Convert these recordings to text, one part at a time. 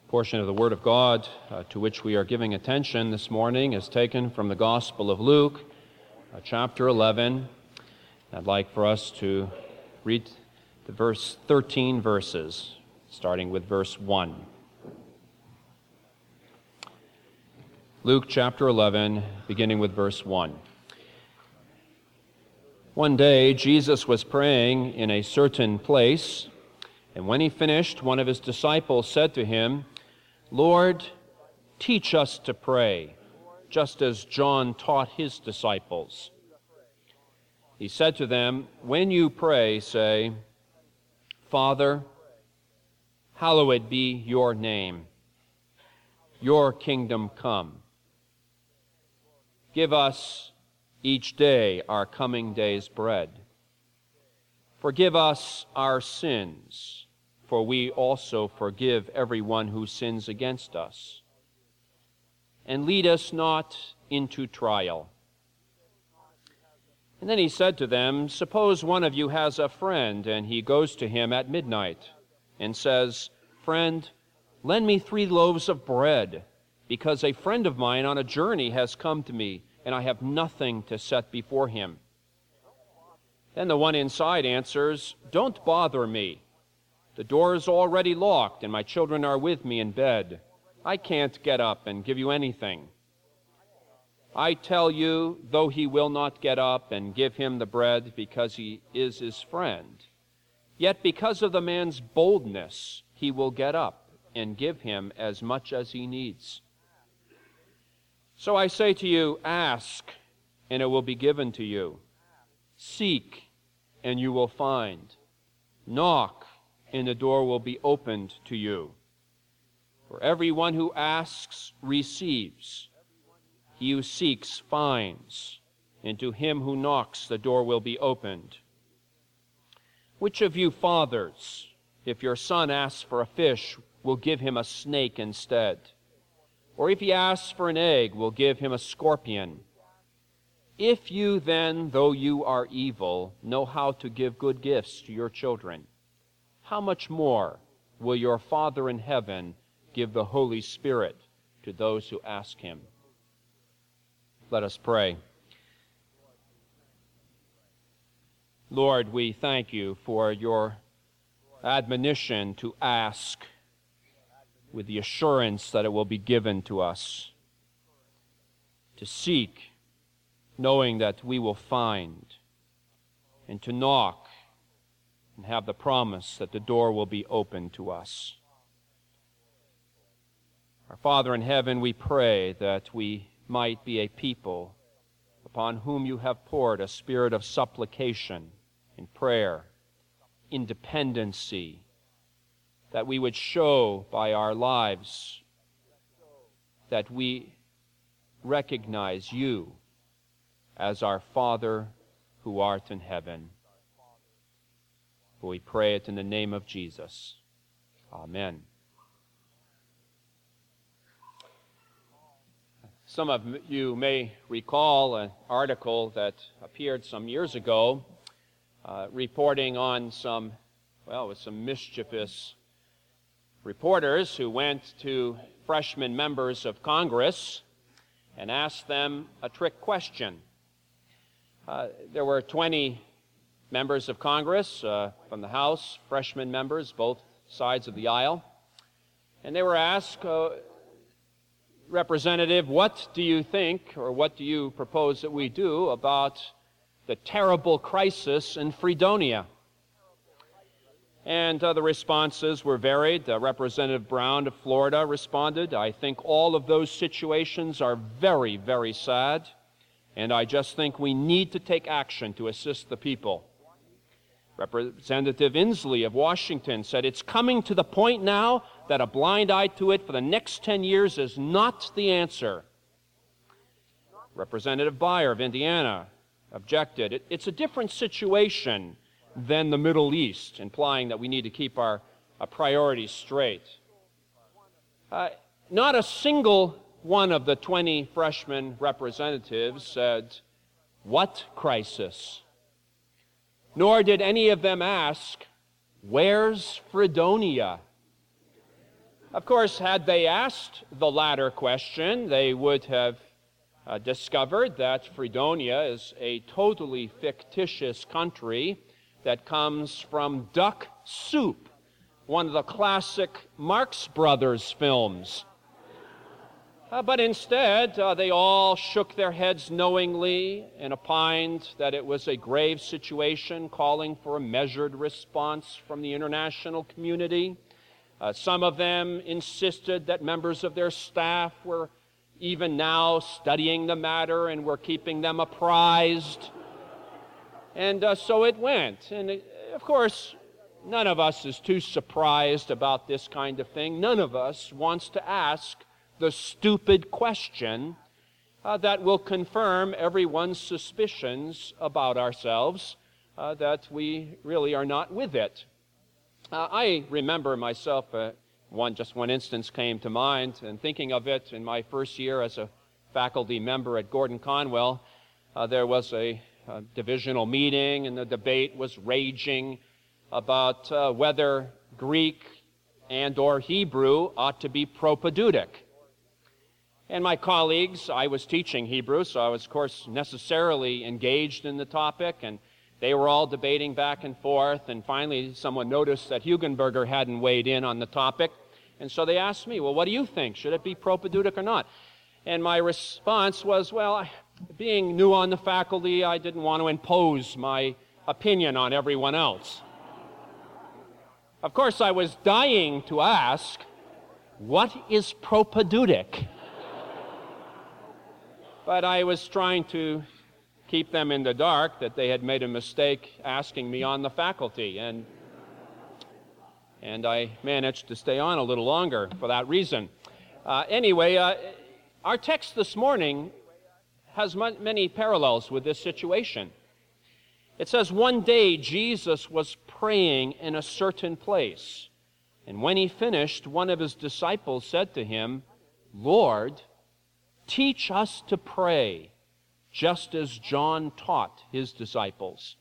Portion of the Word of God to which we are giving attention this morning is taken from the Gospel of Luke, chapter 11. I'd like for us to read the 13 verses, starting with verse 1. Luke chapter 11, beginning with verse 1. One day Jesus was praying in a certain place, and when he finished, one of his disciples said to him, "Lord, teach us to pray, just as John taught his disciples." He said to them, "When you pray, say, 'Father, hallowed be your name. Your kingdom come. Give us each day our coming day's bread. Forgive us our sins, for we also forgive everyone who sins against us. And lead us not into trial." And then he said to them, "Suppose one of you has a friend, and he goes to him at midnight and says, 'Friend, lend me 3 loaves of bread, because a friend of mine on a journey has come to me, and I have nothing to set before him.' Then the one inside answers, 'Don't bother me. The door is already locked, and my children are with me in bed. I can't get up and give you anything.' I tell you, though he will not get up and give him the bread because he is his friend, yet because of the man's boldness, he will get up and give him as much as he needs. So I say to you, ask, and it will be given to you. Seek, and you will find. Knock, and the door will be opened to you. For everyone who asks receives. He who seeks finds, and to him who knocks the door will be opened. Which of you fathers, if your son asks for a fish, will give him a snake instead? Or if he asks for an egg, will give him a scorpion? If you then, though you are evil, know how to give good gifts to your children, how much more will your Father in heaven give the Holy Spirit to those who ask him?" Let us pray. Lord, we thank you for your admonition to ask with the assurance that it will be given to us, to seek, knowing that we will find, and to knock, and have the promise that the door will be open to us. Our Father in heaven, we pray that we might be a people upon whom you have poured a spirit of supplication and prayer, independency, that we would show by our lives that we recognize you as our Father who art in heaven. For we pray it in the name of Jesus. Amen. Some of you may recall an article that appeared some years ago reporting on some mischievous reporters who went to freshman members of Congress and asked them a trick question. There were 20 members of Congress from the House, freshman members, both sides of the aisle, and they were asked, "Representative, what do you think, or what do you propose that we do about the terrible crisis in Fredonia?" And the responses were varied. Representative Brown of Florida responded, "I think all of those situations are very, very sad, and I just think we need to take action to assist the people." Representative Inslee of Washington said, "It's coming to the point now that a blind eye to it for the next 10 years is not the answer." Representative Beyer of Indiana objected, "It's a different situation than the Middle East," implying that we need to keep our priorities straight. Not a single one of the 20 freshman representatives said, "What crisis?" Nor did any of them ask, "Where's Fredonia?" Of course, had they asked the latter question, they would have discovered that Fredonia is a totally fictitious country that comes from duck soup, one of the classic Marx Brothers films. But instead, they all shook their heads knowingly and opined that it was a grave situation calling for a measured response from the international community. Some of them insisted that members of their staff were even now studying the matter and were keeping them apprised. And so it went. And of course, none of us is too surprised about this kind of thing. None of us wants to ask the stupid question that will confirm everyone's suspicions about ourselves, that we really are not with it. I remember myself, just one instance came to mind, and thinking of it in my first year as a faculty member at Gordon Conwell, there was a divisional meeting, and the debate was raging about whether Greek and or Hebrew ought to be propedeutic. And my colleagues, I was teaching Hebrew, so I was, of course, necessarily engaged in the topic, and they were all debating back and forth, and finally someone noticed that Hugenberger hadn't weighed in on the topic, and so they asked me, well, what do you think? Should it be propedeutic or not? And my response was, well, being new on the faculty, I didn't want to impose my opinion on everyone else. Of course, I was dying to ask, what is propedeutic? But I was trying to keep them in the dark that they had made a mistake asking me on the faculty, and I managed to stay on a little longer for that reason. Anyway, our text this morning has many parallels with this situation. It says, one day Jesus was praying in a certain place, and when he finished, one of his disciples said to him, Lord, teach us to pray, just as John taught his disciples.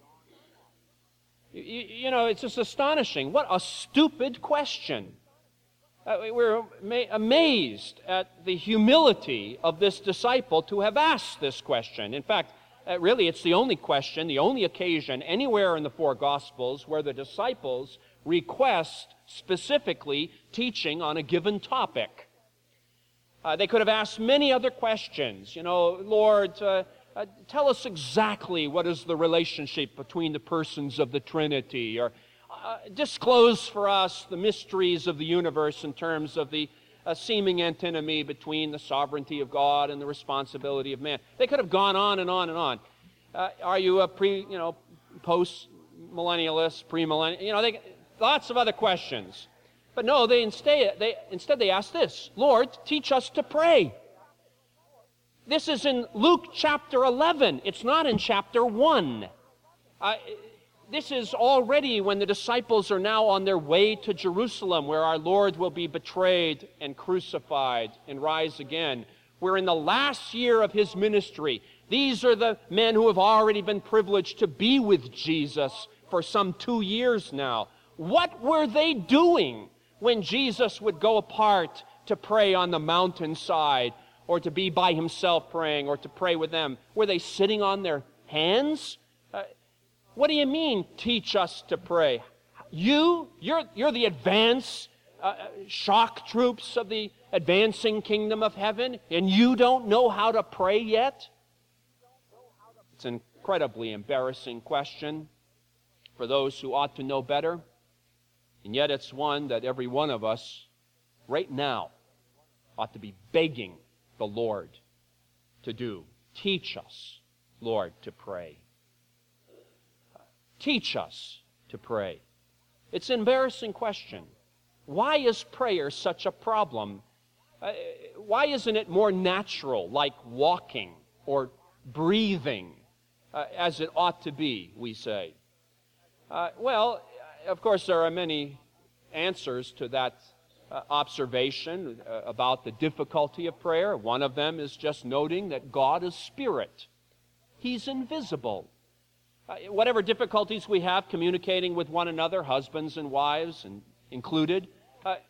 You know, it's just astonishing. What a stupid question. We're amazed at the humility of this disciple to have asked this question. In fact, really, it's the only question, the only occasion anywhere in the four Gospels where the disciples request specifically teaching on a given topic. They could have asked many other questions. You know, Lord, tell us exactly what is the relationship between the persons of the Trinity, or disclose for us the mysteries of the universe in terms of the seeming antinomy between the sovereignty of God and the responsibility of man. They could have gone on and on and on. Are you a post-millennialist, premillennial? Lots of other questions. But no, instead they ask this, Lord, teach us to pray. This is in Luke chapter 11. It's not in chapter 1. This is already when the disciples are now on their way to Jerusalem, where our Lord will be betrayed and crucified and rise again. We're in the last year of his ministry. These are the men who have already been privileged to be with Jesus for some 2 years now. What were they doing when Jesus would go apart to pray on the mountainside, or to be by himself praying, or to pray with them? Were they sitting on their hands? What do you mean, teach us to pray? You're the advance shock troops of the advancing kingdom of heaven, and you don't know how to pray yet? It's an incredibly embarrassing question for those who ought to know better. And yet it's one that every one of us right now ought to be begging the Lord to do. Teach us, Lord, to pray. Teach us to pray. It's an embarrassing question. Why is prayer such a problem? Why isn't it more natural, like walking or breathing, as it ought to be, we say? Well, of course, there are many answers to that observation about the difficulty of prayer. One of them is just noting that God is spirit. He's invisible. Whatever difficulties we have communicating with one another, husbands and wives included,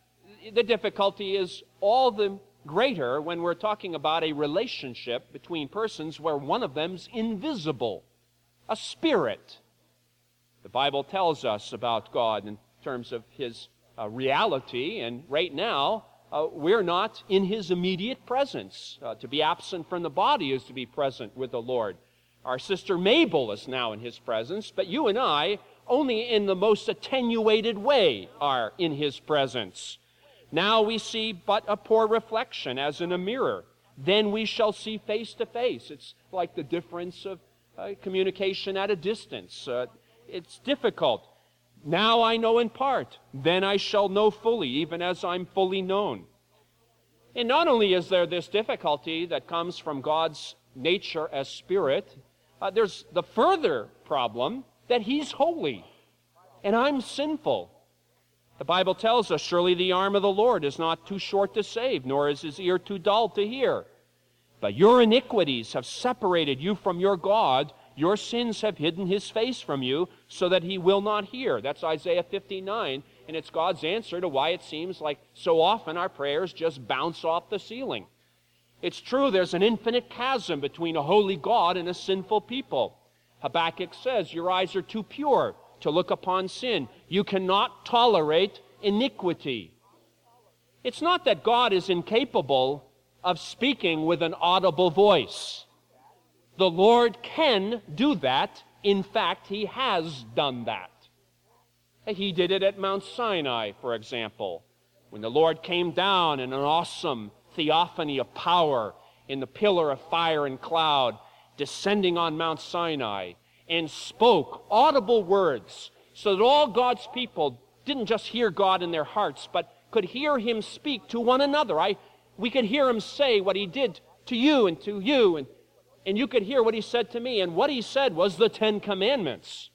the difficulty is all the greater when we're talking about a relationship between persons where one of them's invisible, a spirit. The Bible tells us about God in terms of his reality, and right now we're not in his immediate presence. To be absent from the body is to be present with the Lord. Our sister Mabel is now in his presence, but you and I, only in the most attenuated way, are in his presence. Now we see but a poor reflection as in a mirror. Then we shall see face to face. It's like the difference of communication at a distance. It's difficult. Now I know in part, then I shall know fully, even as I'm fully known. And not only is there this difficulty that comes from God's nature as spirit, there's the further problem that he's holy and I'm sinful. The Bible tells us, surely the arm of the Lord is not too short to save, nor is his ear too dull to hear. But your iniquities have separated you from your God. Your sins have hidden his face from you so that he will not hear. That's Isaiah 59, and it's God's answer to why it seems like so often our prayers just bounce off the ceiling. It's true, there's an infinite chasm between a holy God and a sinful people. Habakkuk says, your eyes are too pure to look upon sin. You cannot tolerate iniquity. It's not that God is incapable of speaking with an audible voice. The Lord can do that. In fact, he has done that. He did it at Mount Sinai, for example, when the Lord came down in an awesome theophany of power in the pillar of fire and cloud, descending on Mount Sinai, and spoke audible words so that all God's people didn't just hear God in their hearts, but could hear him speak to one another. We could hear him say what he did to you, and you could hear what he said to me. And what he said was the 10 Commandments.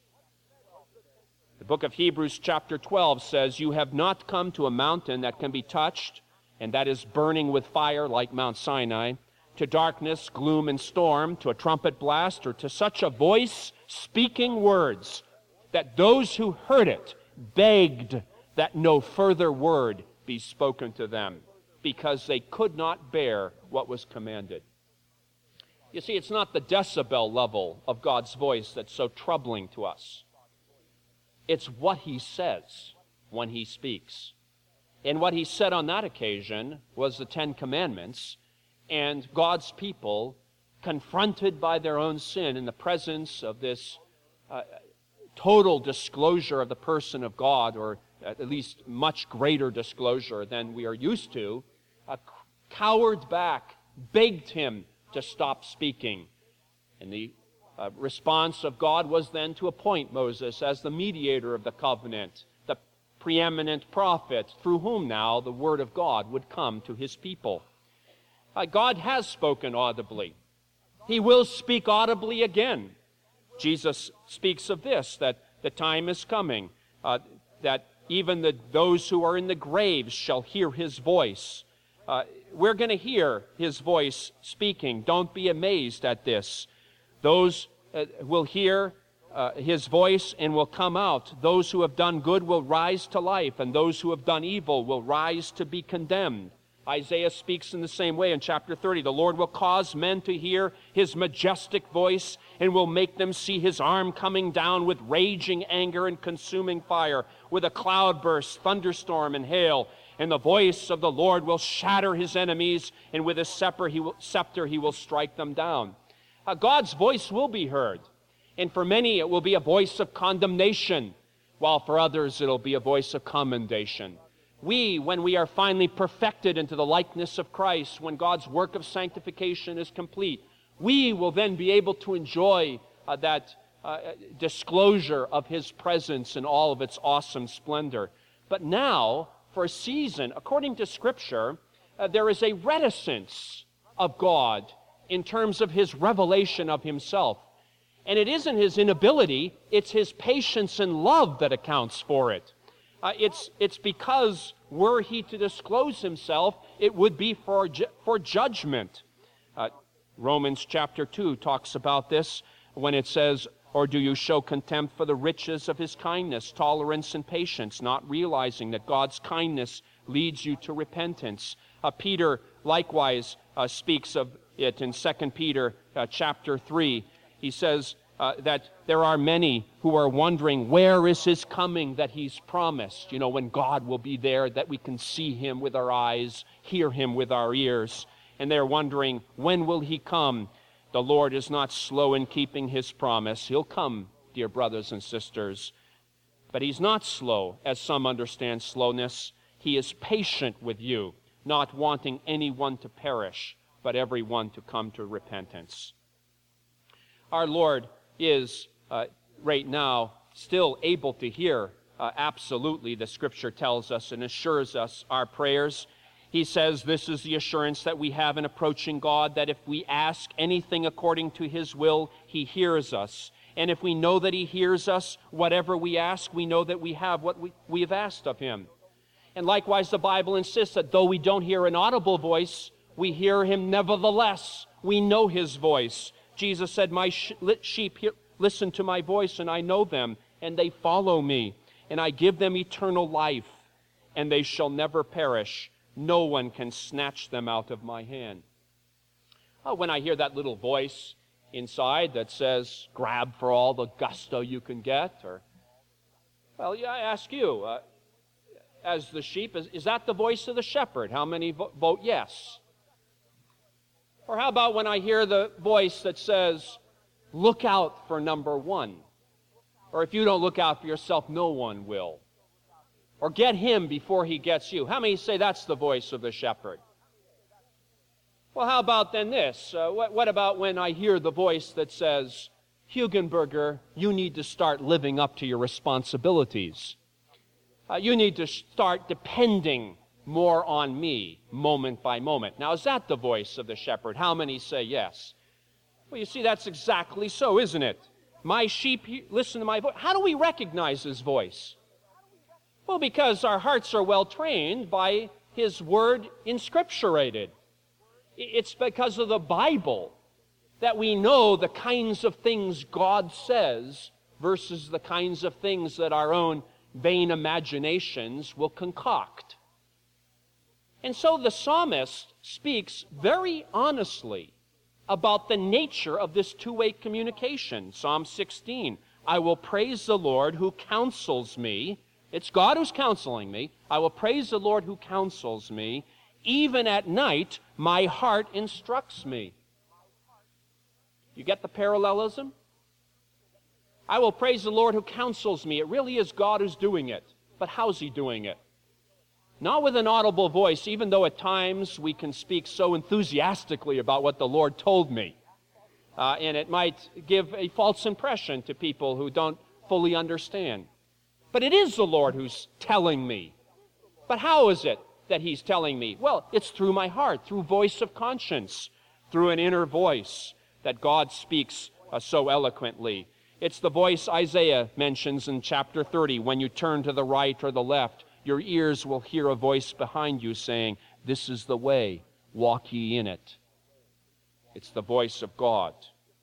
The book of Hebrews chapter 12 says, you have not come to a mountain that can be touched, and that is burning with fire like Mount Sinai, to darkness, gloom, and storm, to a trumpet blast, or to such a voice speaking words that those who heard it begged that no further word be spoken to them, because they could not bear what was commanded. You see, it's not the decibel level of God's voice that's so troubling to us. It's what he says when he speaks. And what he said on that occasion was the 10 Commandments, and God's people, confronted by their own sin in the presence of this total disclosure of the person of God, or at least much greater disclosure than we are used to, cowered back, begged him to stop speaking. And the response of God was then to appoint Moses as the mediator of the covenant, the preeminent prophet through whom now the word of God would come to his people. God has spoken audibly. He will speak audibly again. Jesus speaks of this, that the time is coming, that even those who are in the graves shall hear his voice. We're going to hear his voice speaking. Don't be amazed at this. Those will hear his voice and will come out. Those who have done good will rise to life, and those who have done evil will rise to be condemned. Isaiah speaks in the same way in chapter 30. The Lord will cause men to hear his majestic voice and will make them see his arm coming down with raging anger and consuming fire, with a cloudburst, thunderstorm, and hail. And the voice of the Lord will shatter his enemies, and with his scepter he will strike them down. God's voice will be heard. And for many it will be a voice of condemnation, while for others it'll be a voice of commendation. We, when we are finally perfected into the likeness of Christ, when God's work of sanctification is complete, we will then be able to enjoy that disclosure of his presence in all of its awesome splendor. But now, for a season, according to Scripture, there is a reticence of God in terms of his revelation of himself. And it isn't his inability, it's his patience and love that accounts for it. It's because were he to disclose himself, it would be for judgment. Romans chapter 2 talks about this when it says, or do you show contempt for the riches of his kindness, tolerance, and patience, not realizing that God's kindness leads you to repentance. Peter likewise speaks of it in 2 Peter chapter 3. He says that there are many who are wondering, where is his coming that he's promised? You know, when God will be there, that we can see him with our eyes, hear him with our ears. And they're wondering, when will he come? The Lord is not slow in keeping his promise. He'll come, dear brothers and sisters. But he's not slow, as some understand slowness. He is patient with you, not wanting anyone to perish, but everyone to come to repentance. Our Lord is, right now, still able to hear absolutely, the Scripture tells us and assures us, our prayers. He says this is the assurance that we have in approaching God, that if we ask anything according to his will, he hears us. And if we know that he hears us, whatever we ask, we know that we have what we have asked of him. And likewise, the Bible insists that though we don't hear an audible voice, we hear him nevertheless. We know his voice. Jesus said, my sheep listen to my voice, and I know them, and they follow me. And I give them eternal life, and they shall never perish. No one can snatch them out of my hand. When I hear that little voice inside that says, grab for all the gusto you can get, or, well, yeah, I ask you, as the sheep, is that the voice of the shepherd? How many vote yes? Or how about when I hear the voice that says, look out for number one? Or if you don't look out for yourself, no one will. Or get him before he gets you. How many say that's the voice of the shepherd? Well, how about then this? What about when I hear the voice that says, Hugenberger, you need to start living up to your responsibilities. You need to start depending more on me, moment by moment. Now, is that the voice of the shepherd? How many say yes? Well, you see, that's exactly so, isn't it? My sheep listen to my voice. How do we recognize his voice? Well, because our hearts are well trained by his word inscripturated. It's because of the Bible that we know the kinds of things God says versus the kinds of things that our own vain imaginations will concoct. And so the psalmist speaks very honestly about the nature of this two-way communication. Psalm 16, I will praise the Lord who counsels me. It's God who's counseling me. I will praise the Lord who counsels me. Even at night, my heart instructs me. You get the parallelism? I will praise the Lord who counsels me. It really is God who's doing it. But how's he doing it? Not with an audible voice, even though at times we can speak so enthusiastically about what the Lord told me. And it might give a false impression to people who don't fully understand. But it is the Lord who's telling me. But how is it that he's telling me? Well, it's through my heart, through voice of conscience, through an inner voice that God speaks so eloquently. It's the voice Isaiah mentions in chapter 30. When you turn to the right or the left, your ears will hear a voice behind you saying, this is the way, walk ye in it. It's the voice of God.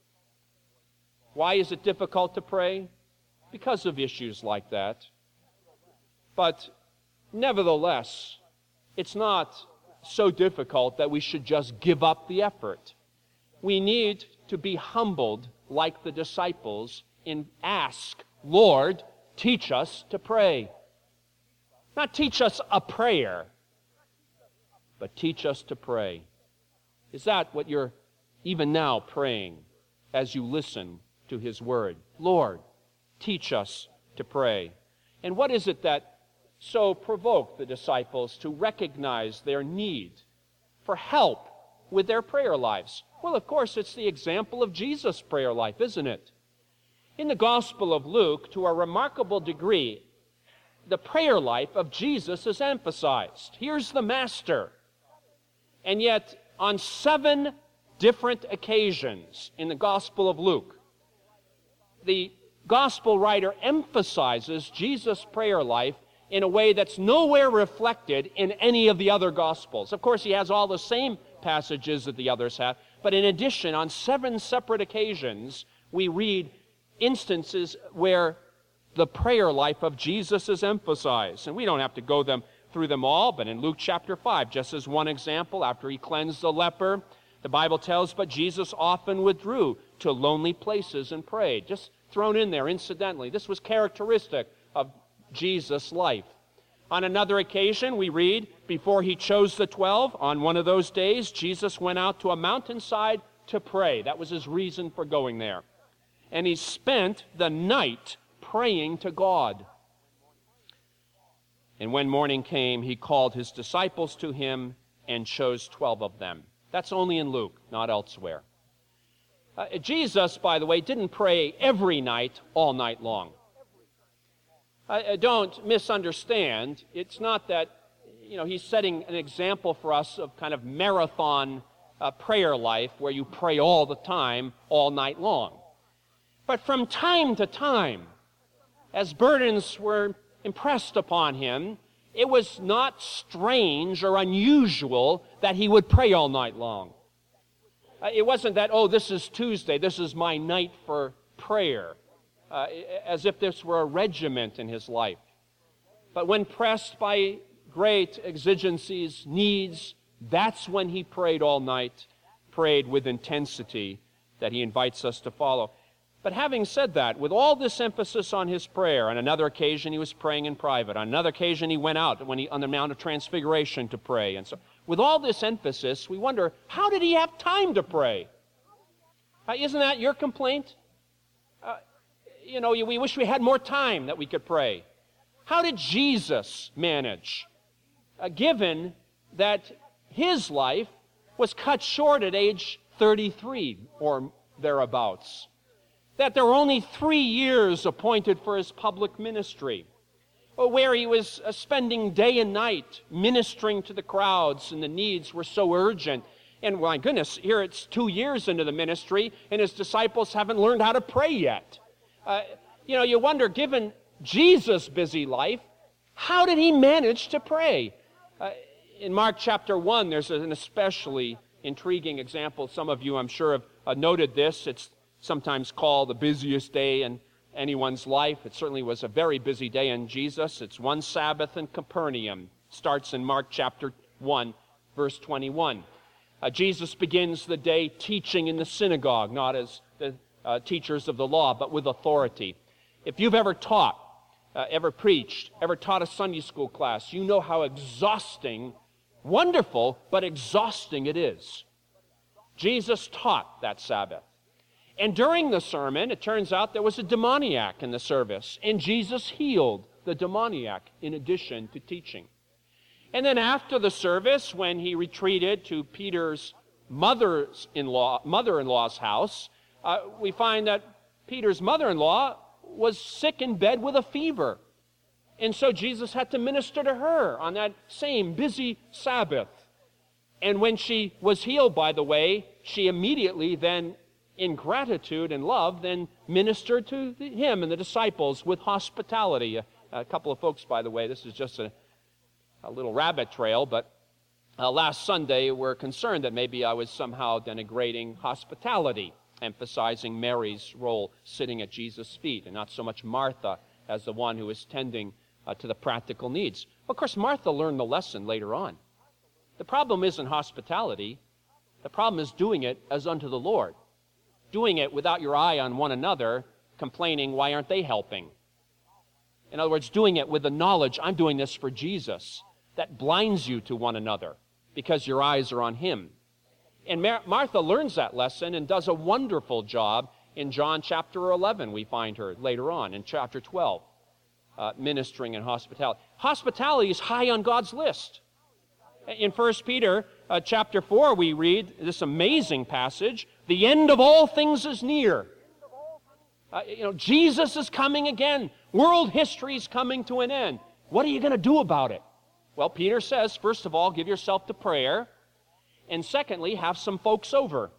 Why is it difficult to pray? Because of issues like that. But nevertheless, it's not so difficult that we should just give up the effort. We need to be humbled like the disciples and ask, Lord, teach us to pray. Not teach us a prayer, but teach us to pray. Is that what you're even now praying as you listen to his word? Lord, teach us to pray. And what is it that so provoked the disciples to recognize their need for help with their prayer lives? Well, of course, it's the example of Jesus' prayer life, isn't it? In the Gospel of Luke, to a remarkable degree, the prayer life of Jesus is emphasized. Here's the Master. And yet, on 7 different occasions in the Gospel of Luke, the Gospel writer emphasizes Jesus' prayer life in a way that's nowhere reflected in any of the other Gospels. Of course, he has all the same passages that the others have, but in addition, on 7 separate occasions, we read instances where the prayer life of Jesus is emphasized. And we don't have to go through them all, but in Luke chapter 5, just as one example, after he cleansed the leper, the Bible tells, but Jesus often withdrew to lonely places and prayed. Just thrown in there incidentally. This was characteristic of Jesus' life. On another occasion, we read, before he chose the 12, on one of those days, Jesus went out to a mountainside to pray. That was his reason for going there. And he spent the night praying to God. And when morning came, he called his disciples to him and chose 12 of them. That's only in Luke, not elsewhere. Jesus, by the way, didn't pray every night, all night long. Don't misunderstand. It's not that, he's setting an example for us of kind of marathon prayer life where you pray all the time, all night long. But from time to time, as burdens were impressed upon him, it was not strange or unusual that he would pray all night long. It wasn't that, this is Tuesday, this is my night for prayer, as if this were a regiment in his life. But when pressed by great exigencies, needs, that's when he prayed all night, prayed with intensity that he invites us to follow. But having said that, with all this emphasis on his prayer, on another occasion he was praying in private. On another occasion he went out on the Mount of Transfiguration to pray. And so, with all this emphasis, we wonder, how did he have time to pray? Isn't that your complaint? We wish we had more time that we could pray. How did Jesus manage, given that his life was cut short at age 33 or thereabouts? That there were only 3 years appointed for his public ministry, where he was spending day and night ministering to the crowds, and the needs were so urgent. And my goodness, here it's 2 years into the ministry, and his disciples haven't learned how to pray yet. You wonder, given Jesus' busy life, how did he manage to pray? In Mark chapter 1, there's an especially intriguing example. Some of you, I'm sure, have noted this. It's sometimes called the busiest day in anyone's life. It certainly was a very busy day in Jesus. It's one Sabbath in Capernaum. Starts in Mark chapter 1, verse 21. Jesus begins the day teaching in the synagogue, not as the teachers of the law, but with authority. If you've ever taught, ever preached, ever taught a Sunday school class, you know how exhausting, wonderful, but exhausting it is. Jesus taught that Sabbath. And during the sermon, it turns out there was a demoniac in the service, and Jesus healed the demoniac in addition to teaching. And then after the service, when he retreated to Peter's mother-in-law's house, we find that Peter's mother-in-law was sick in bed with a fever. And so Jesus had to minister to her on that same busy Sabbath. And when she was healed, by the way, she immediately then, in gratitude and love, then ministered to him and the disciples with hospitality. A couple of folks, by the way, this is just a little rabbit trail, but last Sunday were concerned that maybe I was somehow denigrating hospitality, emphasizing Mary's role sitting at Jesus' feet and not so much Martha as the one who was tending to the practical needs. Of course, Martha learned the lesson later on. The problem isn't hospitality. The problem is doing it as unto the Lord. Doing it without your eye on one another, complaining, why aren't they helping? In other words, doing it with the knowledge, I'm doing this for Jesus. That blinds you to one another because your eyes are on him. And Martha learns that lesson and does a wonderful job. In John chapter 11, we find her later on in chapter 12, ministering in hospitality. Hospitality is high on God's list. In 1 Peter chapter 4, we read this amazing passage, the end of all things is near. Jesus is coming again. World history is coming to an end. What are you going to do about it? Well, Peter says, first of all, give yourself to prayer. And secondly, have some folks over.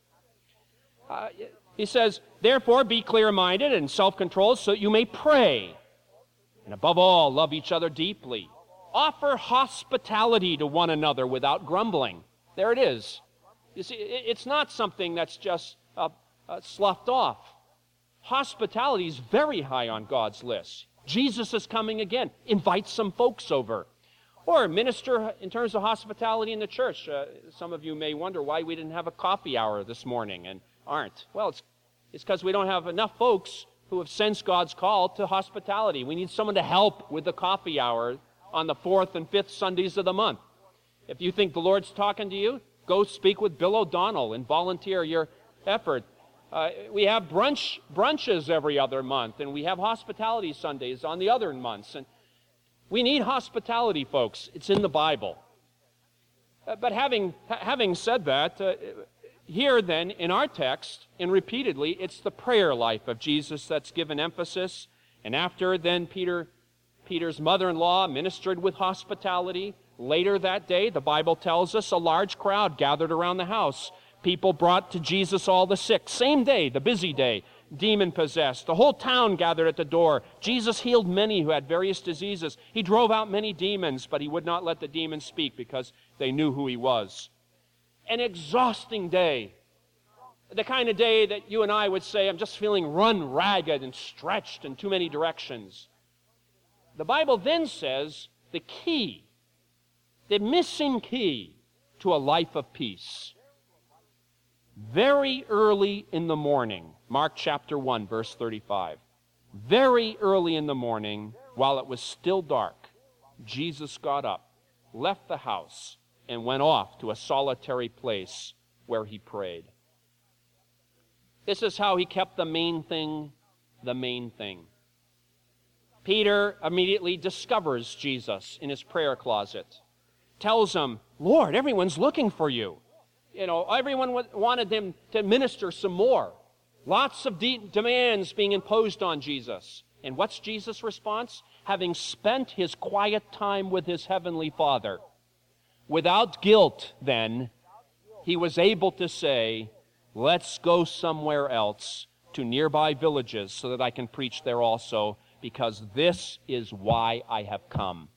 He says, therefore, be clear-minded and self-controlled so that you may pray. And above all, love each other deeply. Offer hospitality to one another without grumbling. There it is. You see, it's not something that's just sloughed off. Hospitality is very high on God's list. Jesus is coming again. Invite some folks over. Or minister in terms of hospitality in the church. Some of you may wonder why we didn't have a coffee hour this morning and aren't. Well, it's because we don't have enough folks who have sensed God's call to hospitality. We need someone to help with the coffee hour on the 4th and 5th Sundays of the month. If you think the Lord's talking to you, go speak with Bill O'Donnell and volunteer your effort. We have brunches every other month, and we have hospitality Sundays on the other months. And we need hospitality, folks. It's in the Bible. But having said that, here then in our text, and repeatedly, it's the prayer life of Jesus that's given emphasis. And after then Peter's mother-in-law ministered with hospitality. Later that day, the Bible tells us, a large crowd gathered around the house. People brought to Jesus all the sick. Same day, the busy day, demon-possessed. The whole town gathered at the door. Jesus healed many who had various diseases. He drove out many demons, but he would not let the demons speak because they knew who he was. An exhausting day. The kind of day that you and I would say, I'm just feeling run ragged and stretched in too many directions. The Bible then says the key, the missing key to a life of peace. Very early in the morning, Mark chapter 1, verse 35. Very early in the morning, while it was still dark, Jesus got up, left the house, and went off to a solitary place where he prayed. This is how he kept the main thing the main thing. Peter immediately discovers Jesus in his prayer closet. Tells him, Lord, everyone's looking for you. Everyone wanted him to minister some more. Lots of demands being imposed on Jesus. And what's Jesus' response? Having spent his quiet time with his heavenly Father, without guilt then, he was able to say, let's go somewhere else to nearby villages so that I can preach there also, because this is why I have come.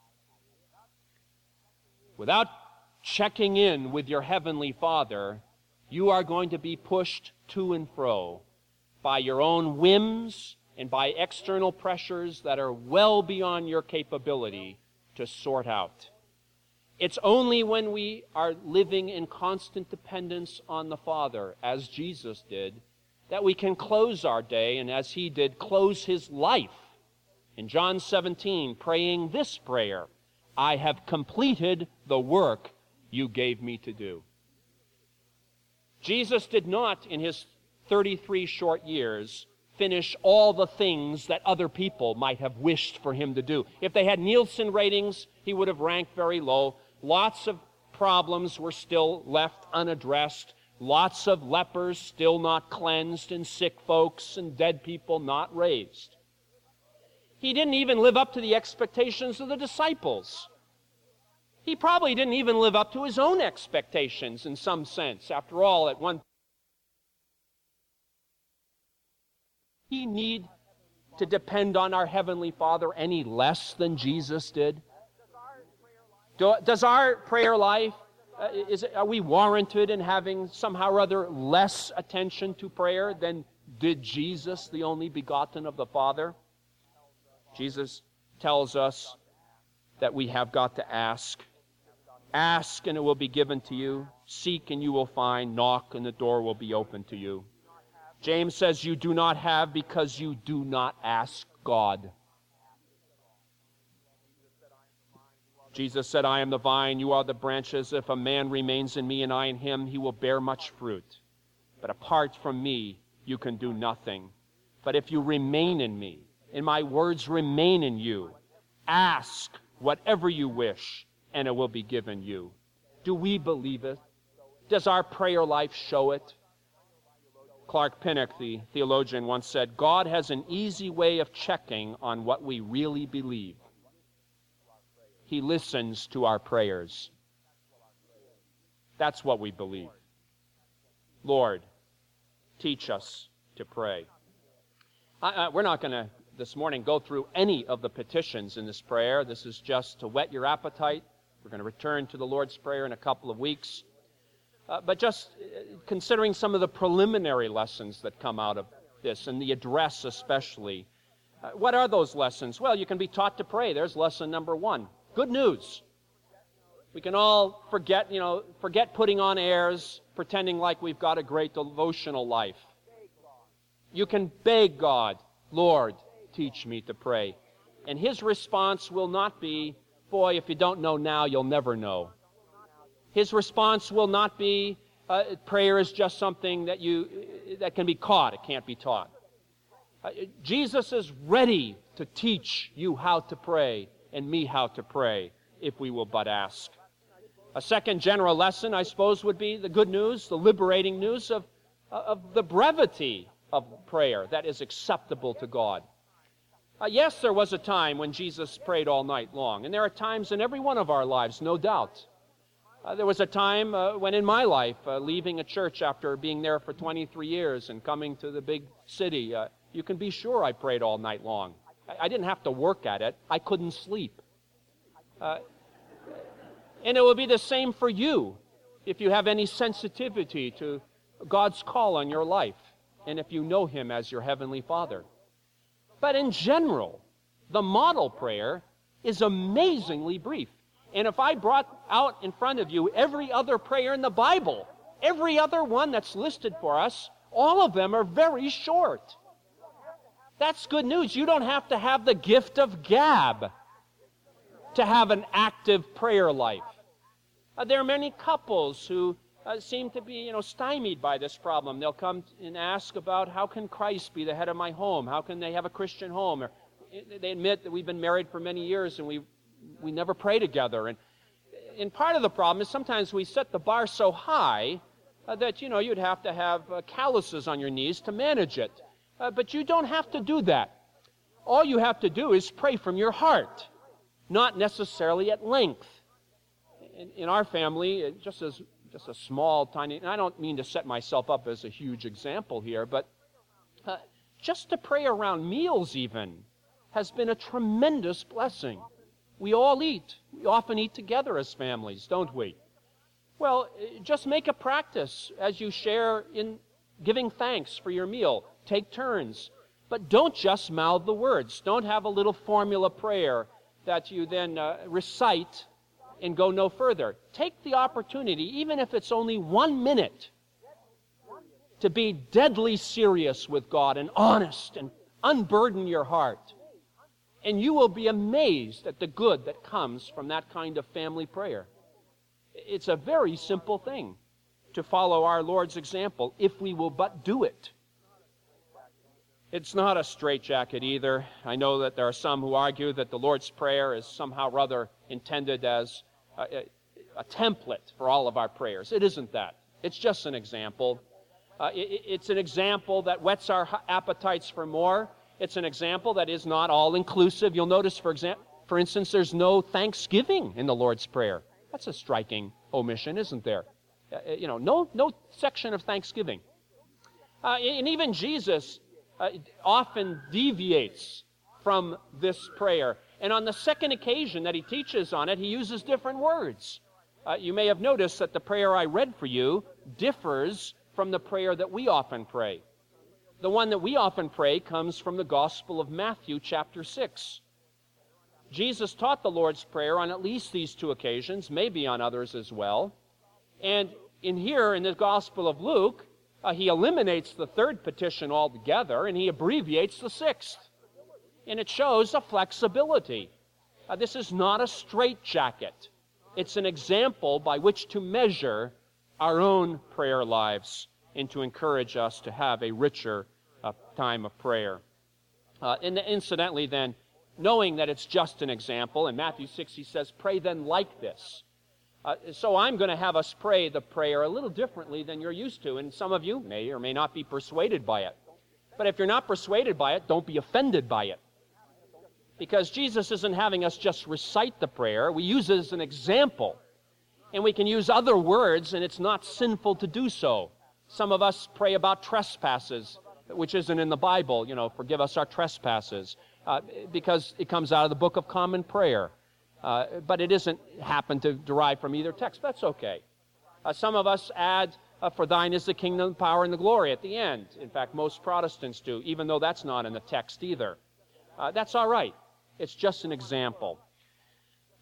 Without checking in with your heavenly Father, you are going to be pushed to and fro by your own whims and by external pressures that are well beyond your capability to sort out. It's only when we are living in constant dependence on the Father, as Jesus did, that we can close our day, and as he did, close his life. In John 17, praying this prayer, I have completed the work you gave me to do. Jesus did not, in his 33 short years, finish all the things that other people might have wished for him to do. If they had Nielsen ratings, he would have ranked very low. Lots of problems were still left unaddressed. Lots of lepers still not cleansed, and sick folks and dead people not raised. He didn't even live up to the expectations of the disciples. He probably didn't even live up to his own expectations in some sense. After all, at one point, we need to depend on our Heavenly Father any less than Jesus did. Does our prayer life, are we warranted in having somehow or other less attention to prayer than did Jesus, the only begotten of the Father? Jesus tells us that we have got to ask. Ask and it will be given to you. Seek and you will find. Knock and the door will be open to you. James says you do not have because you do not ask God. Jesus said, I am the vine, you are the branches. If a man remains in me and I in him, he will bear much fruit. But apart from me, you can do nothing. But if you remain in me, and my words remain in you, ask whatever you wish, and it will be given you. Do we believe it? Does our prayer life show it? Clark Pinnock, the theologian, once said, God has an easy way of checking on what we really believe. He listens to our prayers. That's what we believe. Lord, teach us to pray. We're not going to, this morning, go through any of the petitions in this prayer. This is just to whet your appetite. We're going to return to the Lord's Prayer in a couple of weeks. But just considering some of the preliminary lessons that come out of this, and the address especially. What are those lessons? Well, you can be taught to pray. There's lesson number 1. Good news. We can all forget putting on airs, pretending like we've got a great devotional life. You can beg God, Lord, teach me to pray. And His response will not be, boy, if you don't know now, you'll never know. His response will not be, prayer is just something that can be caught, it can't be taught. Jesus is ready to teach you how to pray and me how to pray if we will but ask. A second general lesson, I suppose, would be the good news, the liberating news of the brevity of prayer that is acceptable to God. Yes, there was a time when Jesus prayed all night long, and there are times in every one of our lives, no doubt. There was a time when in my life, leaving a church after being there for 23 years and coming to the big city, you can be sure I prayed all night long. I didn't have to work at it. I couldn't sleep. And it will be the same for you if you have any sensitivity to God's call on your life and if you know Him as your Heavenly Father. But in general, the model prayer is amazingly brief. And if I brought out in front of you every other prayer in the Bible, every other one that's listed for us, all of them are very short. That's good news. You don't have to have the gift of gab to have an active prayer life. There are many couples who seem to be, stymied by this problem. They'll come and ask about how can Christ be the head of my home? How can they have a Christian home? Or they admit that we've been married for many years and we never pray together. And part of the problem is sometimes we set the bar so high that, you'd have to have calluses on your knees to manage it. But you don't have to do that. All you have to do is pray from your heart, not necessarily at length. In our family, just a small, tiny, and I don't mean to set myself up as a huge example here, but just to pray around meals even has been a tremendous blessing. We all eat. We often eat together as families, don't we? Well, just make a practice as you share in giving thanks for your meal. Take turns. But don't just mouth the words. Don't have a little formula prayer that you then recite and go no further. Take the opportunity, even if it's only 1 minute, to be deadly serious with God and honest and unburden your heart. And you will be amazed at the good that comes from that kind of family prayer. It's a very simple thing to follow our Lord's example if we will but do it. It's not a straitjacket either. I know that there are some who argue that the Lord's Prayer is somehow rather intended as a template for all of our prayers. It isn't that. It's just an example. It's an example that whets our appetites for more. It's an example that is not all-inclusive. You'll notice, for instance, there's no thanksgiving in the Lord's Prayer. That's a striking omission, isn't there? No section of thanksgiving. And even Jesus often deviates from this prayer. And on the second occasion that He teaches on it, He uses different words. You may have noticed that the prayer I read for you differs from the prayer that we often pray. The one that we often pray comes from the Gospel of Matthew, chapter 6. Jesus taught the Lord's Prayer on at least these two occasions, maybe on others as well. And in the Gospel of Luke, He eliminates the third petition altogether, and He abbreviates the sixth. And it shows a flexibility. This is not a straitjacket. It's an example by which to measure our own prayer lives and to encourage us to have a richer time of prayer. And incidentally then, knowing that it's just an example, in Matthew 6 He says, pray then like this. So I'm going to have us pray the prayer a little differently than you're used to, and some of you may or may not be persuaded by it. But if you're not persuaded by it, don't be offended by it. Because Jesus isn't having us just recite the prayer. We use it as an example. And we can use other words, and it's not sinful to do so. Some of us pray about trespasses, which isn't in the Bible. Forgive us our trespasses, because it comes out of the Book of Common Prayer. But it isn't happen to derive from either text. That's okay. Some of us add, for thine is the kingdom, the power, and the glory at the end. In fact, most Protestants do, even though that's not in the text either. That's all right. It's just an example.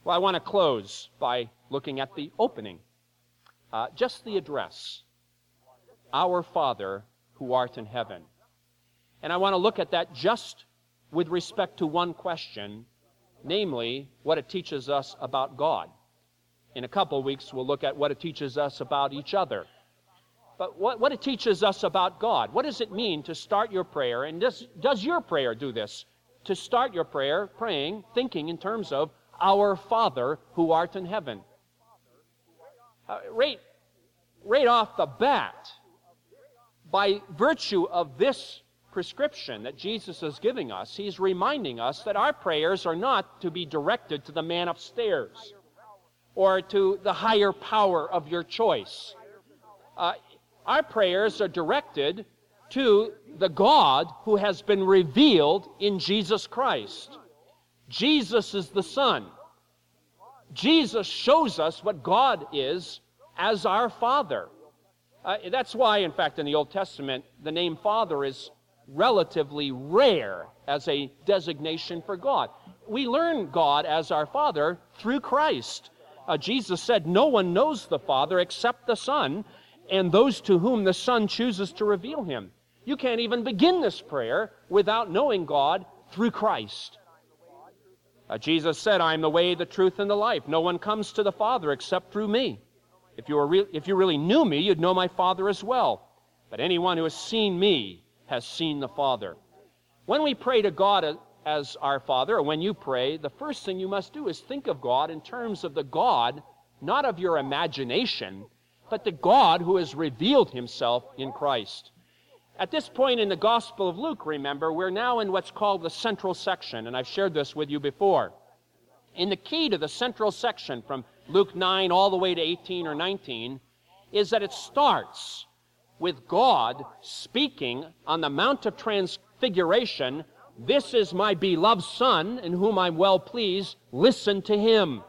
Well, I want to close by looking at the opening. Just the address. Our Father who art in heaven. And I want to look at that just with respect to one question, namely, what it teaches us about God. In a couple of weeks, we'll look at what it teaches us about each other. But what it teaches us about God. What does it mean to start your prayer? And does your prayer do this? To start your prayer, praying, thinking in terms of our Father who art in heaven. Right off the bat, by virtue of this prescription that Jesus is giving us, he's reminding us that our prayers are not to be directed to the man upstairs or to the higher power of your choice. Our prayers are directed to the God who has been revealed in Jesus Christ. Jesus is the Son. Jesus shows us what God is as our Father. That's why, in fact, in the Old Testament, the name Father is relatively rare as a designation for God. We learn God as our Father through Christ. Jesus said, "No one knows the Father except the Son, and those to whom the Son chooses to reveal him." You can't even begin this prayer without knowing God through Christ. Jesus said, "I am the way, the truth, and the life. No one comes to the Father except through me. If you really knew me, you'd know my Father as well. But anyone who has seen me has seen the Father." When we pray to God as our Father, or when you pray, the first thing you must do is think of God in terms of the God, not of your imagination, but the God who has revealed himself in Christ. At this point in the Gospel of Luke, remember, we're now in what's called the central section, and I've shared this with you before. And the key to the central section from Luke 9 all the way to 18 or 19 is that it starts with God speaking on the Mount of Transfiguration, "This is my beloved Son, in whom I'm well pleased. Listen to him."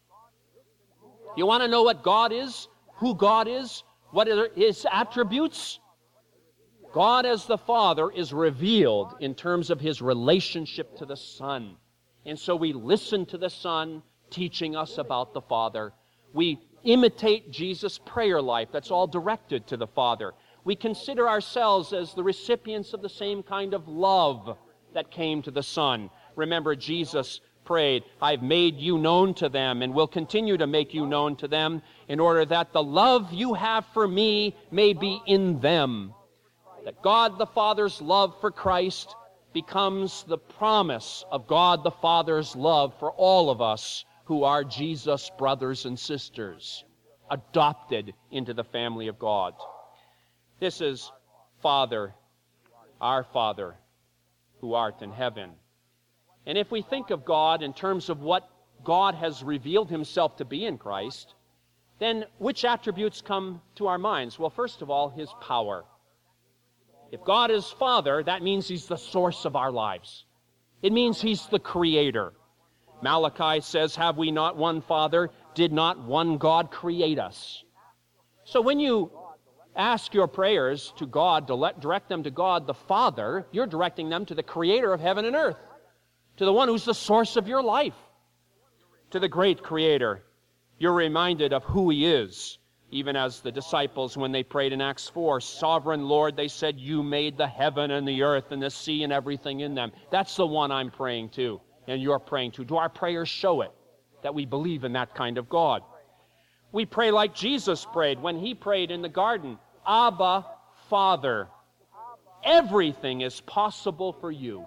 You want to know what God is? Who God is? What are his attributes? God as the Father is revealed in terms of his relationship to the Son. And so we listen to the Son teaching us about the Father. We imitate Jesus' prayer life. That's all directed to the Father. We consider ourselves as the recipients of the same kind of love that came to the Son. Remember, Jesus prayed, "I've made you known to them and will continue to make you known to them in order that the love you have for me may be in them." That God the Father's love for Christ becomes the promise of God the Father's love for all of us who are Jesus' brothers and sisters, adopted into the family of God. This is Father, our Father, who art in heaven. And if we think of God in terms of what God has revealed himself to be in Christ, then which attributes come to our minds? Well, first of all, his power. If God is Father, that means he's the source of our lives. It means he's the Creator. Malachi says, "Have we not one Father? Did not one God create us?" So when you ask your prayers to God, direct them to God the Father, you're directing them to the Creator of heaven and earth, to the one who's the source of your life, to the great Creator. You're reminded of who he is, even as the disciples, when they prayed in Acts 4, "Sovereign Lord," they said, "you made the heaven and the earth and the sea and everything in them." That's the one I'm praying to and you're praying to. Do our prayers show it, that we believe in that kind of God? We pray like Jesus prayed when he prayed in the garden, "Abba, Father, everything is possible for you.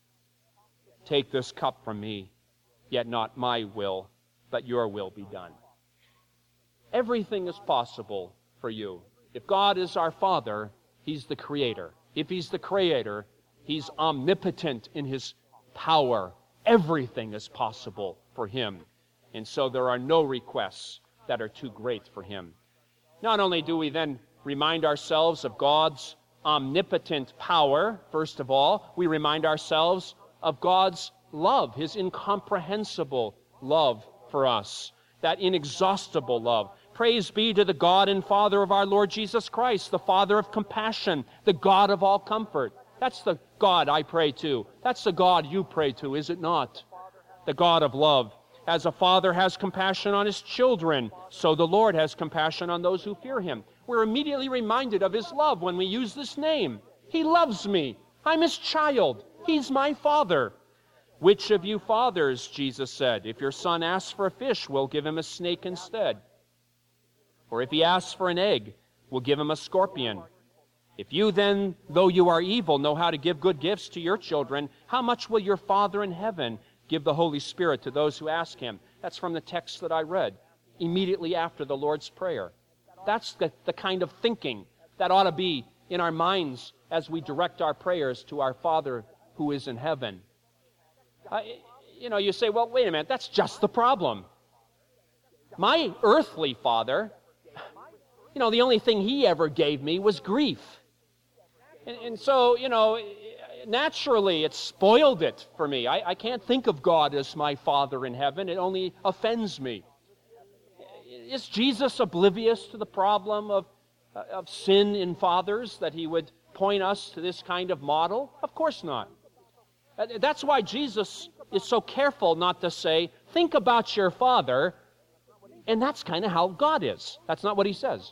Take this cup from me, yet not my will, but your will be done." Everything is possible for you. If God is our Father, he's the Creator. If he's the Creator, he's omnipotent in his power. Everything is possible for him. And so there are no requests that are too great for him. Not only do we then remind ourselves of God's omnipotent power, first of all, we remind ourselves of God's love, his incomprehensible love for us, that inexhaustible love. Praise be to the God and Father of our Lord Jesus Christ, the Father of compassion, the God of all comfort. That's the God I pray to. That's the God you pray to, is it not? The God of love. As a father has compassion on his children, so the Lord has compassion on those who fear him. We're immediately reminded of his love when we use this name. He loves me. I'm his child. He's my father. Which of you fathers, Jesus said, if your son asks for a fish, will give him a snake instead? Or if he asks for an egg, will give him a scorpion? If you then, though you are evil, know how to give good gifts to your children, how much will your Father in heaven give the Holy Spirit to those who ask him? That's from the text that I read immediately after the Lord's Prayer. That's the kind of thinking that ought to be in our minds as we direct our prayers to our Father who is in heaven. You say, well, wait a minute, that's just the problem. My earthly father, the only thing he ever gave me was grief. And so, naturally it spoiled it for me. I can't think of God as my Father in heaven. It only offends me. Is Jesus oblivious to the problem of sin in fathers, that he would point us to this kind of model? Of course not. That's why Jesus is so careful not to say, think about your father, and that's kind of how God is. That's not what he says.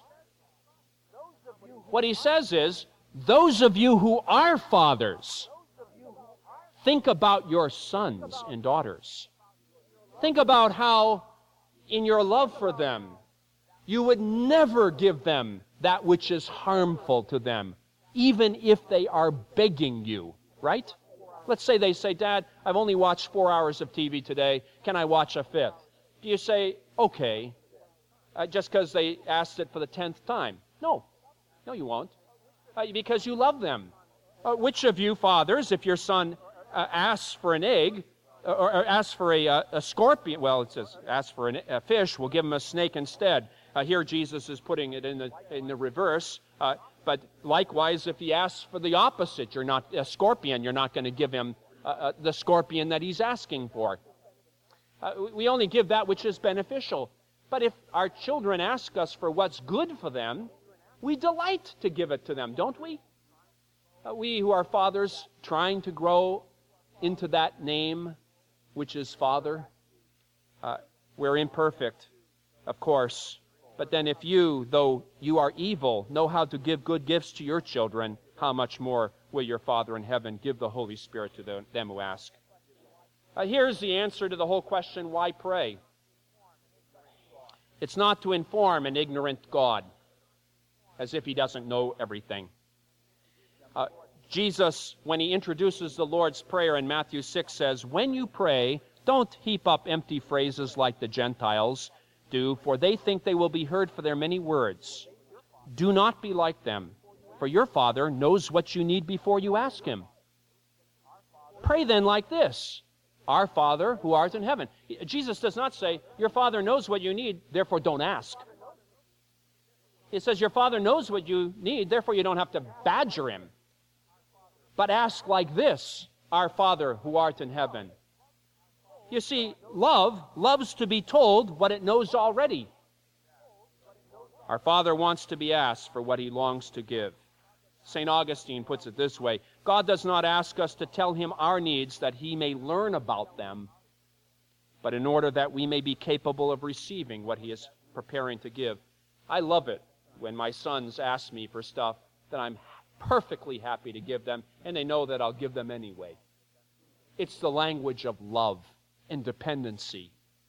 What he says is, those of you who are fathers, think about your sons and daughters. Think about how, in your love for them, you would never give them that which is harmful to them, even if they are begging you, right? Let's say they say, Dad, I've only watched 4 hours of TV today. Can I watch a fifth? Do you say, okay, just because they asked it for the 10th time? No, you won't, because you love them. Which of you fathers, if your son asks for an egg, or asks for a scorpion, well, it says, asks for a fish, we'll give him a snake instead. Here Jesus is putting it in the reverse. But likewise, if he asks for the opposite, a scorpion, you're not going to give him the scorpion that he's asking for. We only give that which is beneficial. But if our children ask us for what's good for them, we delight to give it to them, don't we? We who are fathers trying to grow into that name which is Father, we're imperfect, of course. But then if you, though you are evil, know how to give good gifts to your children, how much more will your Father in heaven give the Holy Spirit to them who ask? Here's the answer to the whole question, why pray? It's not to inform an ignorant God, as if he doesn't know everything. Jesus, when he introduces the Lord's Prayer in Matthew 6, says, when you pray, don't heap up empty phrases like the Gentiles do, for they think they will be heard for their many words. Do not be like them, for your Father knows what you need before you ask him. Pray then like this, our Father who art in heaven. Jesus does not say, your Father knows what you need, therefore don't ask. He says, your Father knows what you need, therefore you don't have to badger him. But ask like this, our Father who art in heaven. You see, love loves to be told what it knows already. Our Father wants to be asked for what he longs to give. St. Augustine puts it this way, God does not ask us to tell him our needs that he may learn about them, but in order that we may be capable of receiving what he is preparing to give. I love it when my sons ask me for stuff that I'm perfectly happy to give them, and they know that I'll give them anyway. It's the language of love and dependency.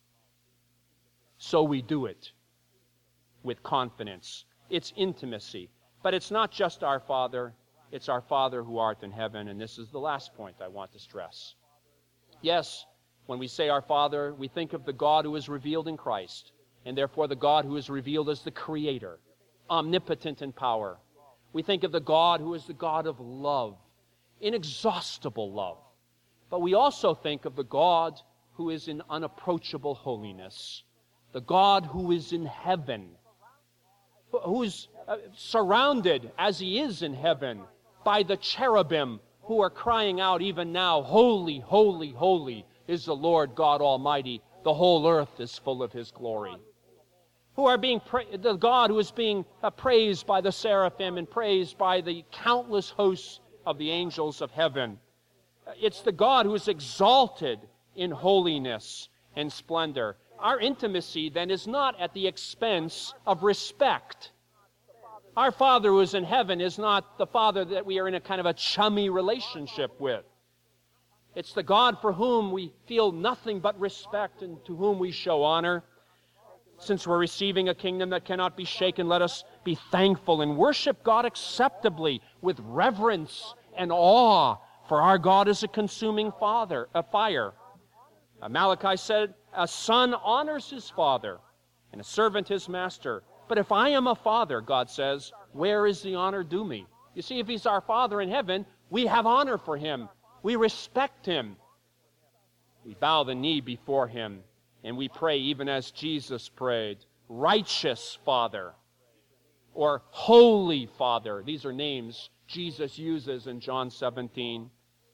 So we do it with confidence. It's intimacy. But it's not just our Father, it's our Father who art in heaven, and this is the last point I want to stress. Yes, when we say our Father, we think of the God who is revealed in Christ, and therefore the God who is revealed as the Creator, omnipotent in power. We think of the God who is the God of love, inexhaustible love. But we also think of the God who is in unapproachable holiness, the God who is in heaven, who's surrounded, as he is in heaven, by the cherubim who are crying out even now, holy, holy, holy is the Lord God Almighty. The whole earth is full of his glory. Who are being the God who is being praised by the seraphim and praised by the countless hosts of the angels of heaven. It's the God who is exalted in holiness and splendor. Our intimacy then is not at the expense of respect. Our Father who is in heaven is not the Father that we are in a kind of a chummy relationship with. It's the God for whom we feel nothing but respect and to whom we show honor. Since we're receiving a kingdom that cannot be shaken, let us be thankful and worship God acceptably with reverence and awe, for our God is a consuming fire. Malachi said, a son honors his father and a servant his master. But if I am a father, God says, where is the honor due me? You see, if he's our Father in heaven, we have honor for him. We respect him. We bow the knee before him, and we pray even as Jesus prayed, righteous Father, or Holy Father. These are names Jesus uses in John 17.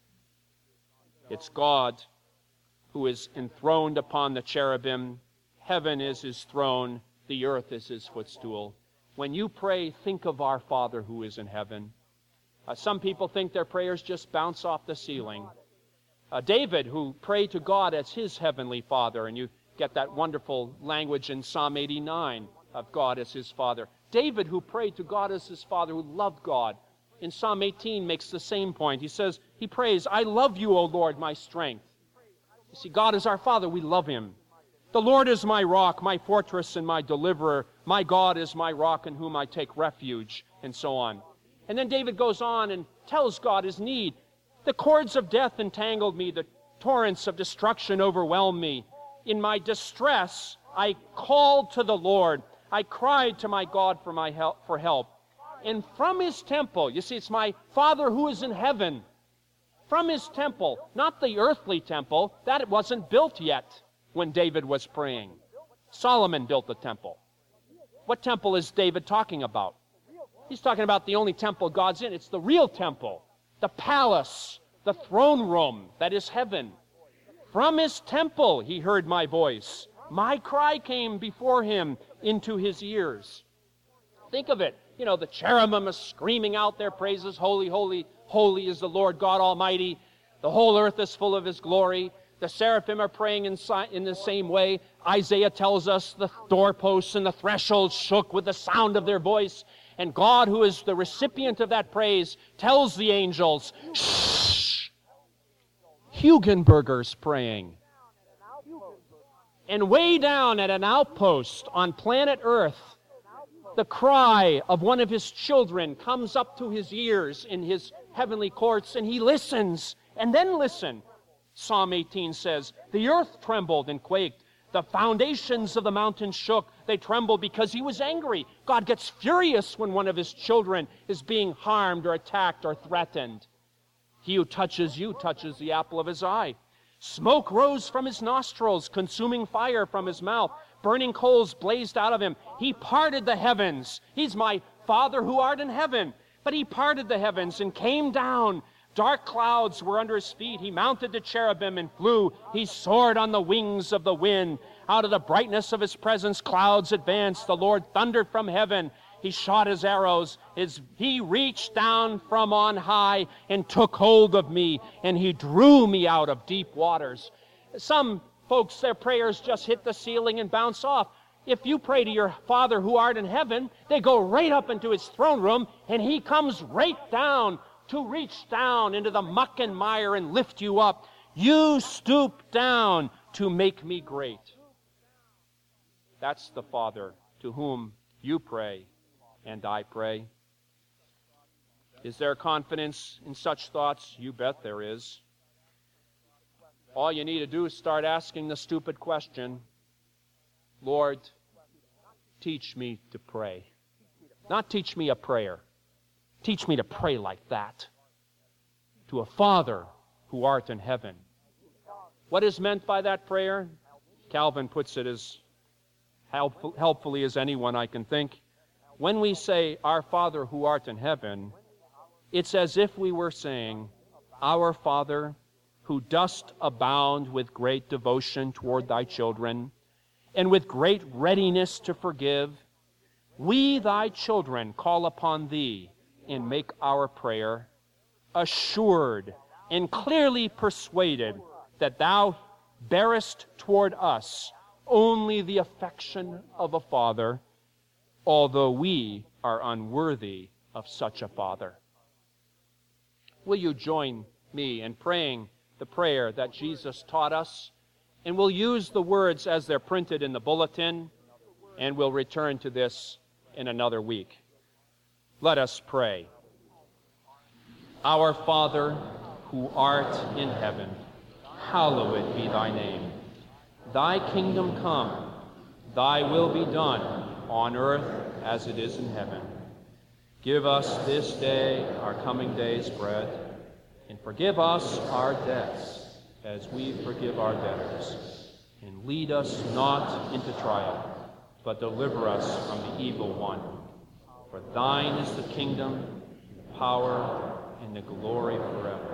It's God who is enthroned upon the cherubim. Heaven is his throne. The earth is his footstool. When you pray, think of our Father who is in heaven. Some people think their prayers just bounce off the ceiling. David, who prayed to God as his heavenly Father, and you get that wonderful language in Psalm 89 of God as his Father. David, who prayed to God as his Father, who loved God, in Psalm 18 makes the same point. He says, he prays, I love you, O Lord, my strength. You see, God is our Father. We love him. The Lord is my rock, my fortress, and my deliverer. My God is my rock in whom I take refuge, and so on. And then David goes on and tells God his need. The cords of death entangled me. The torrents of destruction overwhelmed me. In my distress, I called to the Lord. I cried to my God for help. And from his temple, you see, it's my Father who is in heaven. From his temple, not the earthly temple, that wasn't built yet when David was praying. Solomon built the temple. What temple is David talking about? He's talking about the only temple God's in. It's the real temple, the palace, the throne room that is heaven. From his temple he heard my voice. My cry came before him into his ears. Think of it. You know, the cherubim are screaming out their praises. Holy, holy, holy is the Lord God Almighty. The whole earth is full of his glory. The seraphim are praying in the same way. Isaiah tells us the doorposts and the thresholds shook with the sound of their voice. And God, who is the recipient of that praise, tells the angels, shh! Hugenberger's praying. And way down at an outpost on planet Earth, the cry of one of his children comes up to his ears in his heavenly courts, and he listens. And then listen. Psalm 18 says, the earth trembled and quaked. The foundations of the mountains shook. They trembled because he was angry. God gets furious when one of his children is being harmed or attacked or threatened. He who touches you touches the apple of his eye. Smoke rose from his nostrils, consuming fire from his mouth. Burning coals blazed out of him. He parted the heavens. He's my Father who art in heaven. But he parted the heavens and came down. Dark clouds were under his feet. He mounted the cherubim and flew. He soared on the wings of the wind. Out of the brightness of his presence, clouds advanced. The Lord thundered from heaven. He shot his arrows. He reached down from on high and took hold of me, and he drew me out of deep waters. Some folks, their prayers just hit the ceiling and bounce off. If you pray to your Father who art in heaven, they go right up into his throne room, and he comes right down to reach down into the muck and mire and lift you up. You stoop down to make me great. That's the Father to whom you pray and I pray. Is there confidence in such thoughts? You bet there is. All you need to do is start asking the stupid question, Lord, teach me to pray. Not teach me a prayer. Teach me to pray like that. To a Father who art in heaven. What is meant by that prayer? Calvin puts it as helpfully as anyone I can think. When we say, Our Father who art in heaven, it's as if we were saying, Our Father who dost abound with great devotion toward thy children, and with great readiness to forgive, we, thy children, call upon thee and make our prayer, assured and clearly persuaded that thou bearest toward us only the affection of a father, although we are unworthy of such a father. Will you join me in praying the prayer that Jesus taught us? And we'll use the words as they're printed in the bulletin, and we'll return to this in another week. Let us pray. Our Father, who art in heaven, hallowed be thy name. Thy kingdom come, thy will be done on earth as it is in heaven. Give us this day our coming day's bread, and forgive us our debts as we forgive our debtors. And lead us not into trial, but deliver us from the evil one. For thine is the kingdom, the power, and the glory forever.